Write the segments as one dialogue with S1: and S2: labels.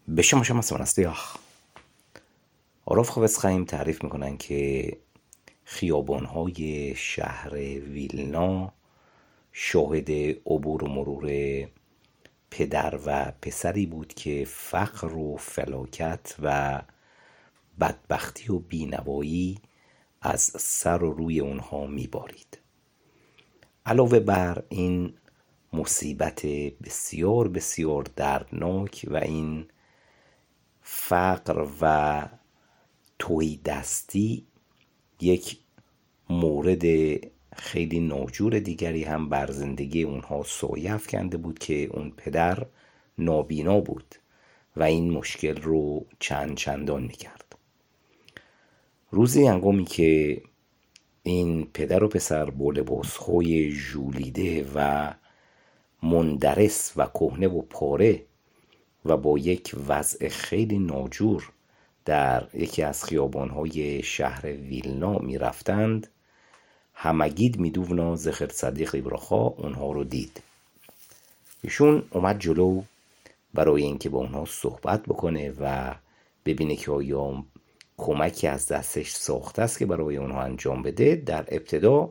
S1: בשם השם הסمنستیח عرف خافز خواهیم تعریف میکنن که خیابانهای شهر ویلنا شاهد عبور و مرور پدر و پسری بود که فقر و فلاکت و بدبختی و بینوایی از سر و روی اونها میبارید. علاوه بر این مصیبت بسیار بسیار دردناک و این فقر و تهیدستی، یک مورد خیلی ناجور دیگری هم بر زندگی اونها سایه افکنده بود که اون پدر نابینا بود و این مشکل رو چندان میکرد. روزی هنگامی که این پدر و پسر با لباسهای ژولیده و مندرس و کهنه و پاره و با یک وضع خیلی ناجور در یکی از خیابانهای شهر ویلنا می رفتند، همگید میدوونا زخر صدیق ایبراخا اونها رو دید. ایشون اومد جلو برای اینکه با اونها صحبت بکنه و ببینه که آیا کمکی از دستش ساخته است که برای اونها انجام بده. در ابتدا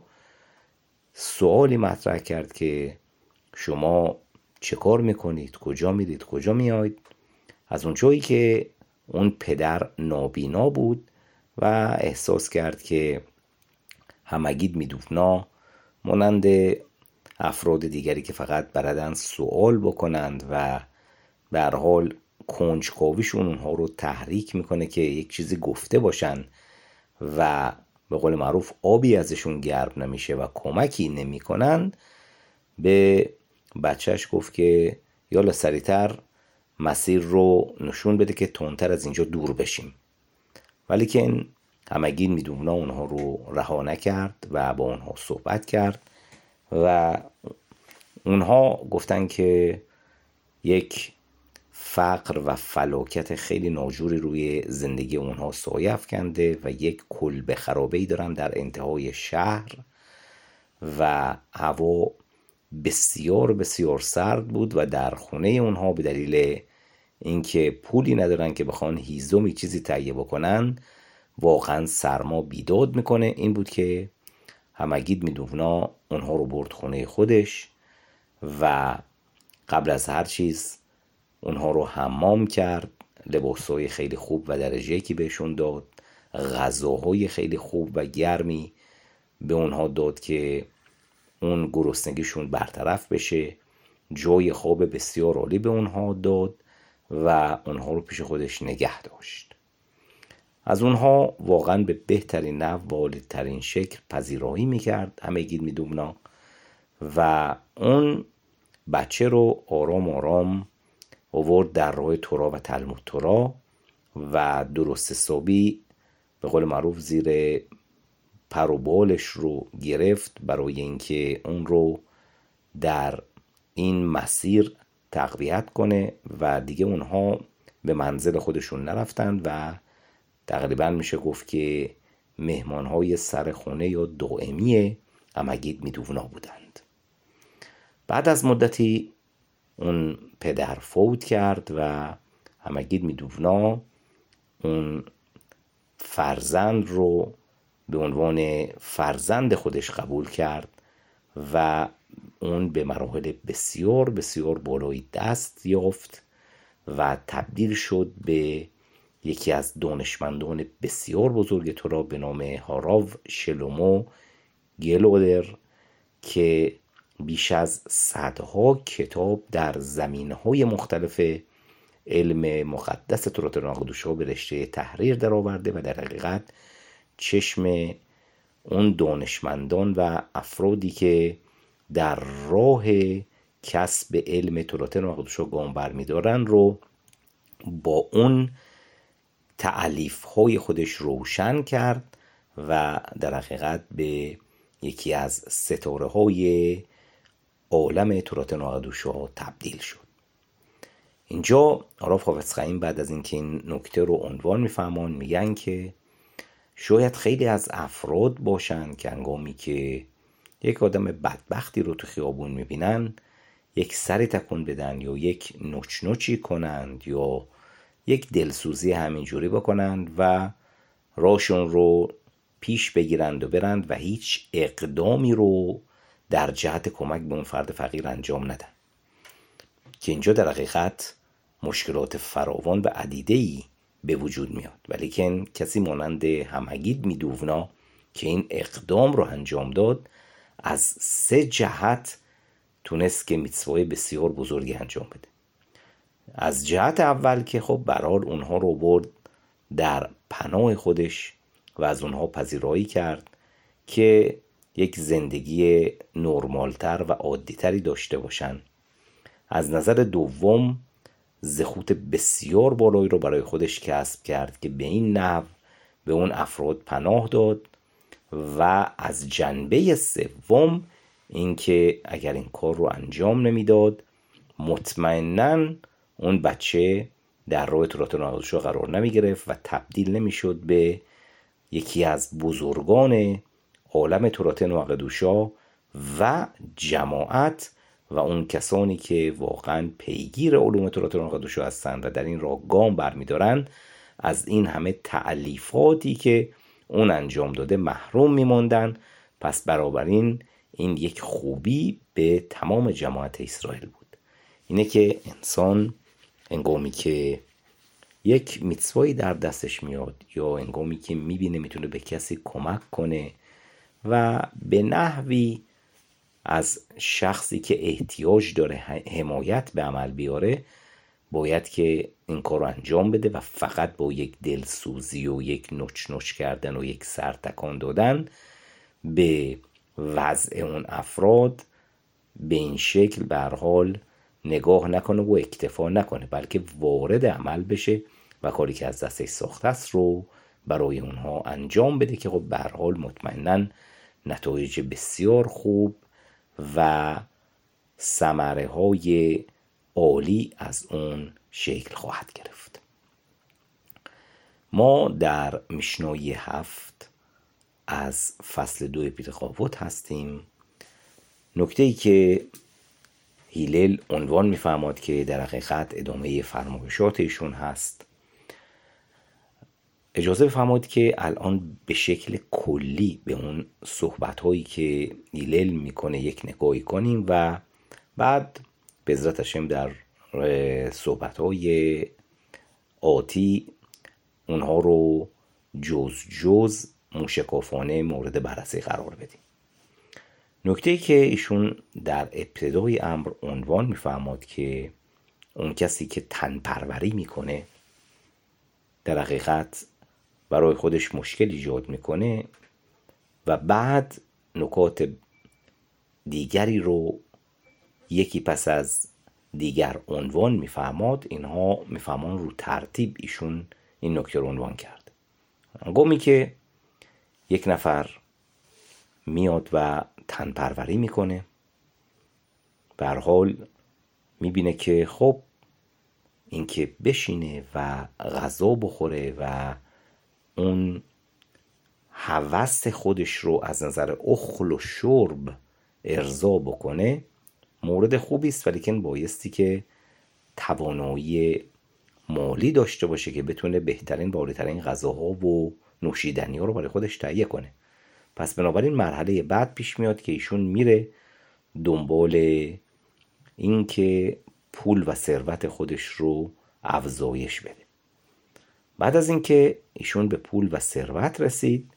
S1: سوالی مطرح کرد که شما چه کار میکنید؟ کجا میرید؟ کجا میاید؟ از اونجایی که اون پدر نابینا بود و احساس کرد که همگید میدوونا مانند افراد دیگری که فقط بلدن سوال بکنند و به هر حال کنجکاویشون اونها رو تحریک میکنه که یک چیزی گفته باشن و به قول معروف آبی ازشون گرم نمیشه و کمکی نمیکنن، به بچهش گفت که یالا سریعتر مسیر رو نشون بده که تندتر از اینجا دور بشیم. ولی که این همگین میدوونا اونها رو رها نکرد و با اونها صحبت کرد و اونها گفتن که یک فقر و فلاکت خیلی ناجوری روی زندگی اونها سایه افکنده و یک کلبه خرابه‌ای دارن در انتهای شهر و هوا بسیار بسیار سرد بود و در خونه اونها به دلیل اینکه پولی ندارن که بخوان هیزمی چیزی تهیه بکنن واقعا سرما بیداد میکنه. این بود که همگید میدوونا اونها رو برد خونه خودش و قبل از هر چیز اونها رو حمام کرد، لباسهای خیلی خوب و درجه‌ای که بهشون داد، غذاهای خیلی خوب و گرمی به اونها داد که اون گرسنگیشون برطرف بشه، جای خواب بسیار عالی به اونها داد و اونها رو پیش خودش نگه داشت. از اونها واقعا به بهترین نحو و عالی‌ترین شکل پذیرایی میکرد همگید میدوونا و اون بچه رو آرام آرام آورد در راه تورا و تلمود تورا و درست حسابی به قول معروف زیر پر و بالش رو گرفت برای اینکه اون رو در این مسیر تقویت کنه و دیگه اونها به منزل خودشون نرفتن و تقریبا میشه گفت که مهمانهای سر خونه یا دائمی همگید میدوونا بودند. بعد از مدتی اون پدر فوت کرد و همگید میدوونا اون فرزند رو به عنوان فرزند خودش قبول کرد و اون به مراحل بسیار بسیار بالایی دست یافت و تبدیل شد به یکی از دانشمندان بسیار بزرگ تورا به نام هاراو شلومو گلودر که بیش از صدها کتاب در زمینه‌های مختلف علم مقدس تورات ناقدوشا به رشته تحریر در آورده و در حقیقت چشم اون دانشمندان و افرادی که در راه کسب علم تورات ناقدوشا گام برمی‌دارن رو با اون تألیف‌های خودش روشن کرد و در حقیقت به یکی از ستاره‌های عالم تورات ناقدوشا تبدیل شد. اینجا عرف خافز خواهیم بعد از اینکه این نکته رو عنوان می‌فرمان میگن که شاید خیلی از افراد باشن که هنگامی که یک آدم بدبختی رو تو خیابون میبینن یک سری تکون بدن یا یک نوچ نوچی کنند یا یک دلسوزی همینجوری بکنند و راشون رو پیش بگیرند و برند و هیچ اقدامی رو در جهت کمک به اون فرد فقیر انجام ندن، که اینجا در حقیقت مشکلات فراوان و عدیده‌ای به وجود میاد. ولیکن کسی مانند همگید میدوونا که این اقدام رو انجام داد، از 3 جهت تونست که میتسوای بسیار بزرگی انجام بده. از جهت اول که خب به هر حال اونها رو برد در پناه خودش و از اونها پذیرایی کرد که یک زندگی نرمالتر و عادیتری داشته باشن. از نظر دوم زخوت بسیار بالایی رو برای خودش کسب کرد که به این نحو به اون افراد پناه داد. و از جنبه سوم اینکه اگر این کار رو انجام نمیداد، مطمئناً اون بچه در راه تورات ناقدوشا قرار نمی گرفت و تبدیل نمی شد به یکی از بزرگان عالم تورات ناقدوشا و جماعت و اون کسانی که واقعا پیگیر علوم تورات ناقدوشا هستند و در این راه گام برمیدارن، از این همه تألیفاتی که اون انجام داده محروم میموندن. پس بنابراین این یک خوبی به تمام جماعت اسرائیل بود، اینه که انسان هنگامی که یک میتسوایی در دستش میاد یا هنگامی که میبینه میتونه به کسی کمک کنه و به نحوی از شخصی که احتیاج داره حمایت به عمل بیاره، باید که این کار رو انجام بده و فقط با یک دلسوزی و یک نوچ نوچ کردن و یک سرتکان دادن به وضع اون افراد به این شکل به هر حال نگاه نکنه و اکتفا نکنه، بلکه وارد عمل بشه و کاری که از دستش ساخته است رو برای اونها انجام بده که خب به هر حال مطمئناً نتایج بسیار خوب و ثمره های عالی از اون شکل خواهد گرفت. ما در میشنای 7 از فصل 2 پیرقاووت هستیم. نکته‌ای که هیلل عنوان می‌فرماد که در حقیقت ادامه فرمایشات ایشون هست، اجازه بفرمایید که الان به شکل کلی به اون صحبت‌هایی که هیلل میکنه یک نگاهی کنیم و بعد به عزت هاشم در صحبت‌های آتی اونها رو جز جز موشکافانه مورد بررسی قرار بدیم. نکته‌ای که ایشون در ابتدای امر عنوان می‌فرماد که اون کسی که تن پروری میکنه در حقیقت برای خودش مشکل ایجاد میکنه و بعد نکات دیگری رو یکی پس از دیگر عنوان میفرماد. اینها میفرمان رو ترتیب ایشون این نکته رو عنوان کرد. هنگامی که یک نفر میاد و تن پروری میکنه، به هر حال میبینه که خب این که بشینه و غذا بخوره و اون هوس خودش رو از نظر اخل و شرب ارضا بکنه مورد خوبی است، ولیکن بایستی که توانایی مالی داشته باشه که بتونه بهترین و عالی‌ترین غذاها و نوشیدنی‌ها رو برای خودش تهیه کنه. پس بنابراین مرحله بعد پیش میاد که ایشون میره دنبال این که پول و ثروت خودش رو افزایش بده. بعد از اینکه ایشون به پول و ثروت رسید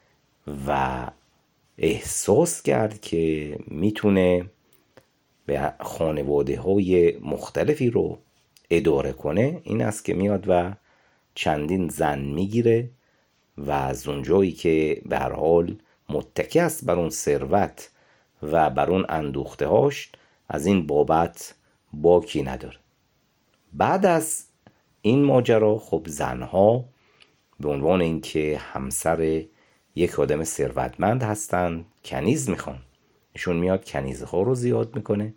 S1: و احساس کرد که میتونه به خانواده های مختلفی رو اداره کنه، این است که میاد و چندین زن میگیره و از اونجایی که به هر حال متکی است بر اون ثروت و بر اون اندوخته هاش، از این بابت باکی نداره. بعد از این ماجرا خب زنها به عنوان اینکه همسر یک آدم ثروتمند هستن کنیز میخوان، ایشون میاد کنیزها رو زیاد میکنه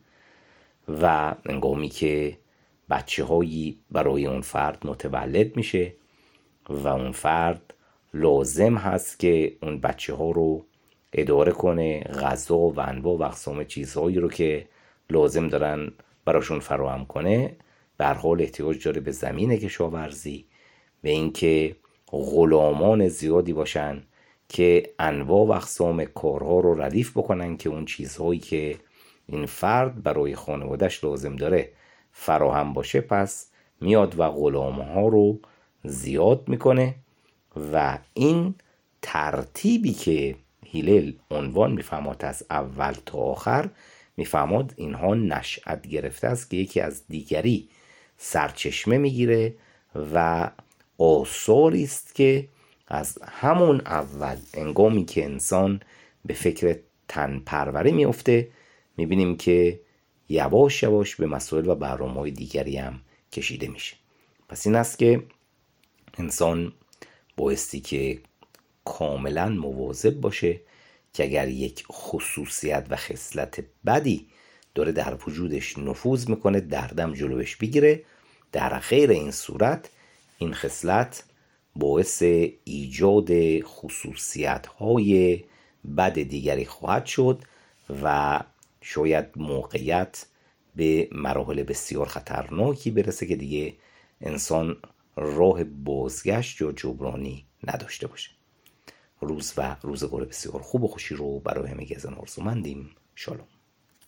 S1: و هنگامی که بچه هایی برای اون فرد متولد میشه و اون فرد لازم هست که اون بچه ها رو اداره کنه، غذا و انواع و اقسام چیزهایی رو که لازم دارن براشون فراهم کنه، به به هر حال احتیاج داره به زمین کشاورزی، به اینکه غلامان زیادی باشن که انواع و اقسام کارها رو ردیف بکنن که اون چیزهایی که این فرد برای خانوادهش لازم داره فراهم باشه. پس میاد و غلامها رو زیاد میکنه و این ترتیبی که هیلل عنوان میفهمد از اول تا آخر، میفهمد اینها نشأت گرفته است که یکی از دیگری سرچشمه میگیره و آثاری است که از همون اول انگامی که انسان به فکر تن پروری میفته، میبینیم که یواش یواش به مسائل و برنامه‌های دیگری هم کشیده میشه. پس این است که انسان بایستی که کاملا مواظب باشه که اگر یک خصوصیت و خصلت بدی داره در وجودش نفوذ میکنه، دردم جلوش بگیره. در غیر این صورت این خصلت باعث ایجاد خصوصیت‌های بد دیگری خواهد شد و شاید موقعیت به مراحل بسیار خطرناکی برسه که دیگه انسان راه بازگشت یا جبرانی نداشته باشه. روز و روزگار بسیار خوب و خوشی رو برای همگی از آرزومندیم. شالوم.